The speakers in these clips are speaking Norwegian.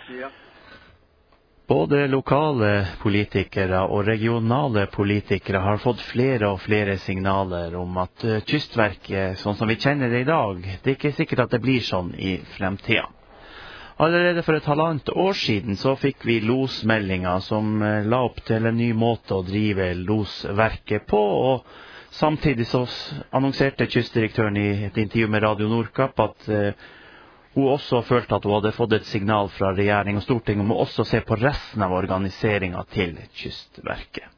Ja. Både lokale politikere og regionale politikere har fått flere og flere signaler om at Kystverket, sånn som vi kjenner det i dag, det er ikke sikkert at det blir sånn i fremtiden. Allerede for et halvannet år siden så fikk vi losmeldinga som la opp til en ny måte å drive losverket på, og samtidig så annonserte kystdirektøren i et intervju med Radio Nordkapp at hun også følte at hun hadde fått et signal fra regjering og storting om å også se på resten av organiseringen til Kystverket.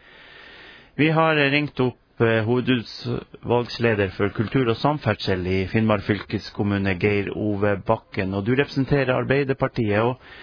Vi har ringt opp hovedutvalgsleder for kultur og samferdsel i Finnmark fylkeskommune, Geir Ove Bakken, og du representerer Arbeiderpartiet.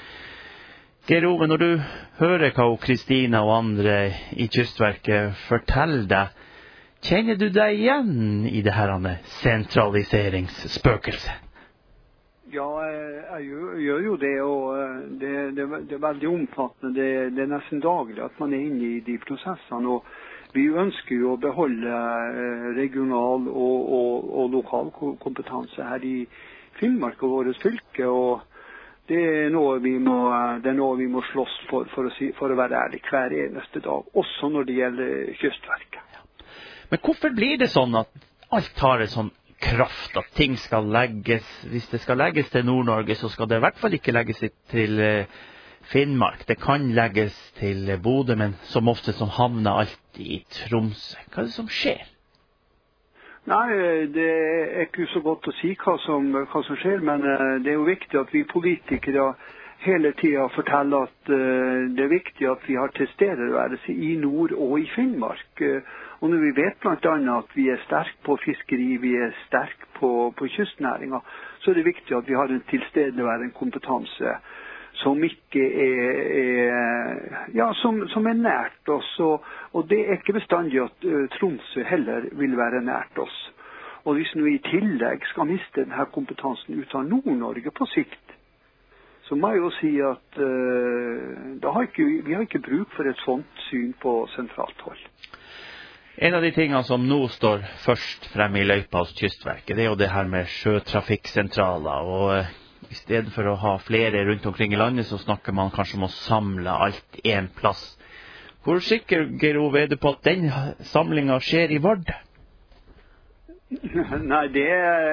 Og Geir Ove, når du hører hva Kristina og andre i Kystverket forteller deg, kjenner du deg igjen i det her sentraliseringsspøkelset? Ja, jeg gjør jo det, og det er veldig omfattende. Det er nesten daglig at man er inne i de prosessene, og vi ønsker jo å beholde regional og lokal kompetanse her i Finnmark og vårt fylke, og det er noe vi må slåss for å være ærlig hver eneste dag, også når det gjelder Kystverket. Men hvorfor blir det sånn at alt har en sånn kraft, at ting skal legges, hvis det skal legges til Nord-Norge, så skal det i hvert fall ikke legges til Finnmark. Det kan legges til Bodø, men som ofte som havner alltid i Tromsø. Hva er det som skjer? Nei, det er ikke så godt å si hva som skjer, men det er jo viktig at vi politikere hele tiden forteller at det er viktig at vi har tilstedeværelse i nord og i Finnmark. Og når vi vet blant annet at vi er sterk på fiskeri, vi er sterk på kystnæringa, så er det viktig at vi har en tilstedeværende kompetanse som ikke som er nært oss, og det er ikke bestandig at Tromsø heller vil være nært oss. Og hvis vi i tillegg skal miste denne kompetansen ut av Nord-Norge på sikt, så må jeg jo si at vi har ikke bruk for et sånt syn på sentralt hold. En av de tingene som nå står først frem i løypa hos Kystverket, det er jo det her med sjøtrafikksentraler, og i stedet for å ha flere rundt omkring i landet, så snakker man kanskje om å samle alt i en plass. Hvor sikker, Geir Ove, er du på at den samlingen skjer i Vardø? Nei, det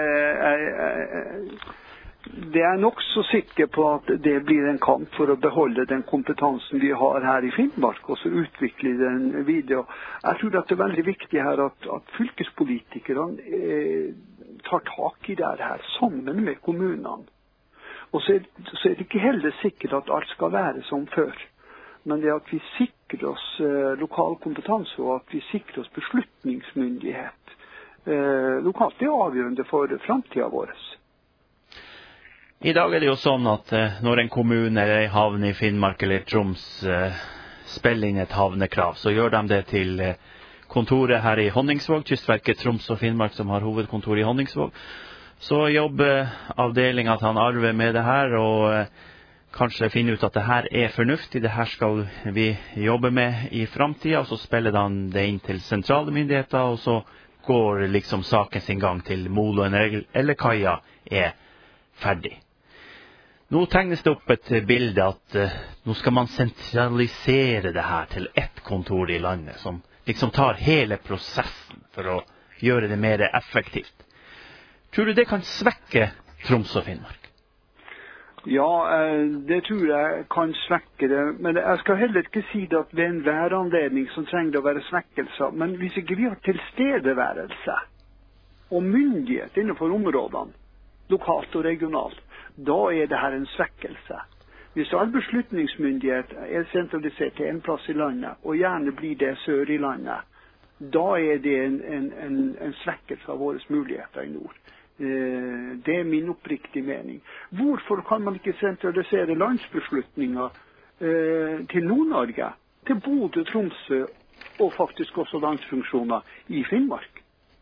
er nok så sikker på at det blir en kamp for å beholde den kompetansen vi har her i Finnmark, og så utvikle den videre. Jeg tror at det er veldig viktig her at fylkespolitikerne tar tak i det her sammen med kommunene. Og så er det ikke heller sikkert at alt skal være som før. Men det at vi sikrer oss lokal kompetanse, og at vi sikrer oss beslutningsmyndighet lokalt, det er avgjørende for fremtiden vår. I dag er det jo sånn at når en kommune eller en havn i Finnmark eller Troms spiller inn et havnekrav, så gjør de det til kontoret her i Honningsvåg, Kystverket Troms og Finnmark som har hovedkontor i Honningsvåg. Så jobber avdelingen at han arver med det her, og kanskje finne ut at det her er fornuftig, det her skal vi jobbe med i fremtiden, og så spiller han det inn til sentrale myndigheter, og så går liksom saken sin gang til moloen eller kaia er ferdig. Nå tegnes det opp et bilde at nå skal man sentralisere det her til ett kontor i landet, som liksom tar hele prosessen for å gjøre det mer effektivt. Tror du det kan svekke Troms og Finnmark? Ja, det tror jeg kan svekke det. Men jeg skal heller ikke si det at ved enhver anledning som trenger det å være svekkelser. Men hvis ikke vi har tilstedeværelse og myndighet innenfor områdene, lokalt og regionalt, da er det her en svekkelse. Hvis all beslutningsmyndighet er sentralisert til en plass i landet, og gjerne blir det sør i landet, da er det en svekkelse av våre muligheter i nord. Det er min oppriktige mening. Hvorfor kan man ikke sentralisere landsbeslutninger til Nord-Norge, til Bodø, Tromsø og faktisk også landsfunksjoner i Finnmark?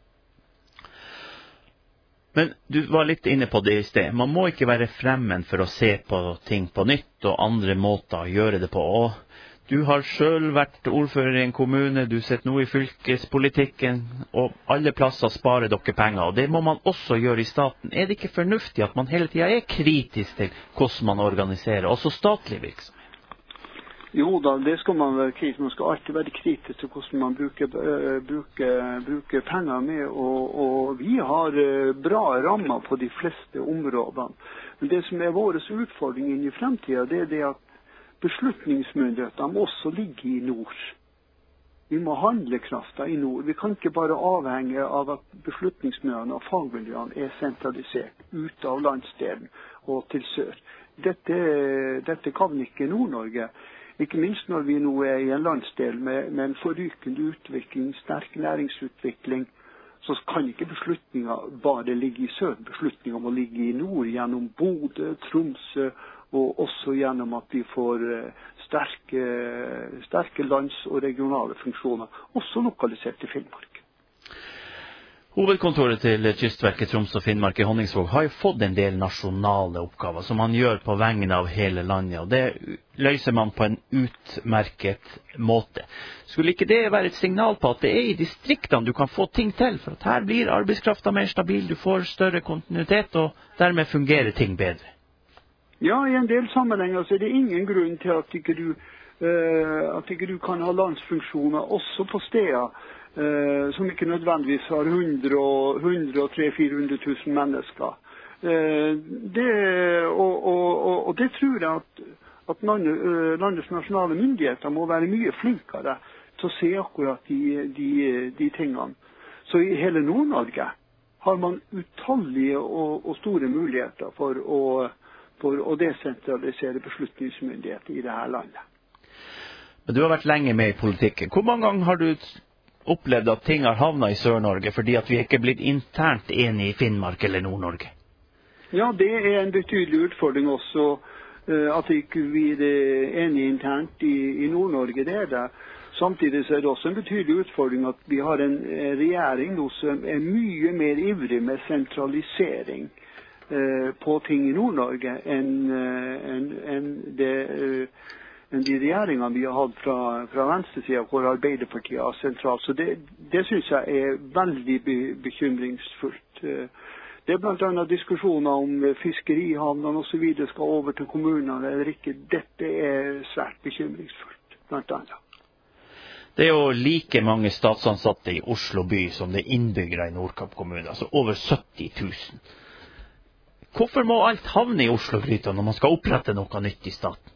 Men du var litt inne på det i sted. Man må ikke være fremmed for å se på ting på nytt og andre måter å gjøre det på. Og Du har selv vært ordfører i en kommune, du sitter nå i fylkespolitikken, og alle plasser sparer dere penger, og det må man også gjøre i staten. Er det ikke fornuftig at man hele tiden er kritisk til hvordan man organiserer, også statlig virksomhet? Jo da, det skal man være kritisk. Man skal alltid være kritisk til hvordan man bruker penger med, og vi har bra rammer på de fleste områdene. Men det som er vår utfordring inn i fremtiden, det er det at beslutningsmyndighetene må også ligge i nord. Vi må ha handlekraften i nord. Vi kan ikke bare avhenge av at beslutningsmyndighetene og fagmiljøene er sentralisert ut av landsdelen og til sør. Dette kan ikke Nord-Norge. Ikke minst når vi nå er i en landsdel med en forrykende utvikling, sterk næringsutvikling, så kan ikke beslutninger bare ligge i sør. Beslutninger må ligge i nord gjennom Bodø, Tromsø, og også gjennom at vi får sterke lands- og regionale funksjoner, også lokalisert til Finnmark. Hovedkontoret til Kystverket Troms og Finnmark i Honningsvåg har jo fått en del nasjonale oppgaver som man gjør på vegne av hele landet, og det løser man på en utmerket måte. Skulle ikke det være et signal på at det er i distriktene du kan få ting til, for at her blir arbeidskraften mer stabil, du får større kontinuitet, og dermed fungerer ting bedre? Ja, i en del sammenhenger så er det ingen grunn til at ikke du kan ha landsfunksjoner også på steder som ikke nødvendigvis har 103-400 000 mennesker. Og det tror jeg at landets nasjonale myndigheter må være mye flinkere til å se akkurat de tingene. Så i hele Nord-Norge har man utallige og store muligheter for å desentralisere beslutningsmyndighet i dette landet. Men du har vært lenge med i politikken. Hvor mange ganger har du opplevd at ting har havnet i Sør-Norge fordi at vi ikke er blitt internt enige i Finnmark eller Nord-Norge? Ja, det er en betydelig utfordring også, at ikke vi er enige internt i Nord-Norge, det er det. Samtidig så er det også en betydelig utfordring at vi har en regjering nå som er mye mer ivrig med sentralisering på ting i Nord-Norge enn de regjeringene vi har hatt fra venstresiden, hvor Arbeiderpartiet er sentralt. Så det synes jeg er veldig bekymringsfullt. Det er blant annet diskusjoner om fiskerihavnene og så videre skal over til kommunene eller ikke. Dette er svært bekymringsfullt, blant annet. Det er jo like mange statsansatte i Oslo by som det er innbyggere i Nordkapp kommune, altså over 70 000. Hvorfor må alt havne i Oslo-gryta når man skal opprette noe nytt i staten?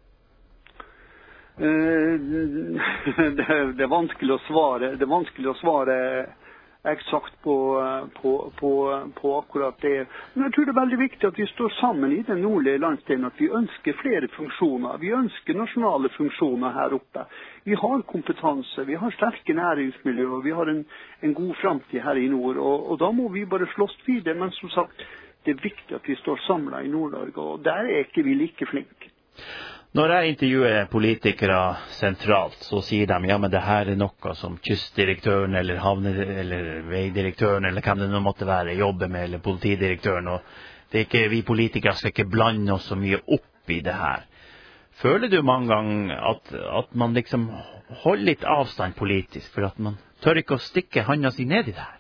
Det er vanskelig å svare eksakt på akkurat det. Men jeg tror det er veldig viktig at vi står sammen i den nordlige landsdelen, at vi ønsker flere funksjoner. Vi ønsker nasjonale funksjoner her oppe. Vi har kompetanse, vi har sterke næringsmiljøer, vi har en god fremtid her i nord, og da må vi bare slåss videre. Men som sagt, det er viktig at vi står samlet i Nord-Norge, og der er ikke vi like flinke. Når jeg intervjuer politikere sentralt, så sier de, ja, men det her er noe som kystdirektøren eller eller veidirektøren, eller hvem det nå måtte være, jobber med, eller politidirektøren, og det er ikke, vi politikere skal ikke blande oss så mye opp i det her. Føler du mange ganger at man liksom holder litt avstand politisk, for at man tør ikke å stikke handa si ned i det her?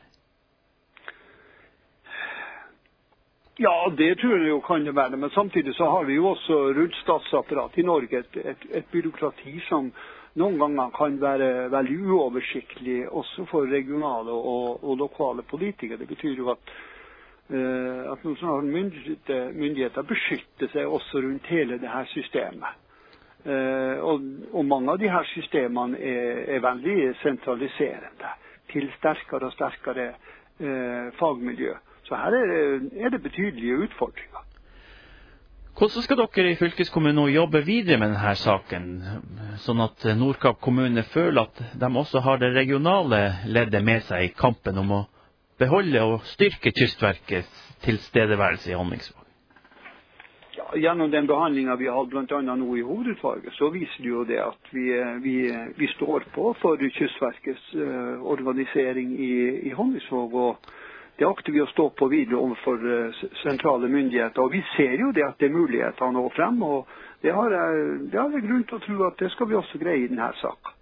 Ja, det tror jeg jo kan det være, men samtidig så har vi jo også rundt statsapparat i Norge et byråkrati som noen ganger kan være veldig uoversiktlig, også for regionale og lokale politikere. Det betyr jo at nasjonale myndigheter beskytter seg også rundt hele det her systemet. Og mange av de her systemene er veldig sentraliserende til sterkere og sterkere fagmiljø. Så her er det betydelige utfordringer. Hvordan skal dere i fylkeskommunen nå jobbe videre med denne saken, sånn at Nordkapp kommune føler at de også har det regionale leddet med seg i kampen om å beholde og styrke Kystverkets tilstedeværelse i Honningsvåg? Ja, gjennom den behandlingen vi har blant annet nå i hovedutvalget, så viser det jo det at vi står på for Kystverkets organisering i Honningsvåg, og det akter vi å stå på videre overfor sentrale myndigheter. Og vi ser jo det at det er muligheter å nå frem, og det har jeg grunn til å tro at det skal vi også greie i denne saken.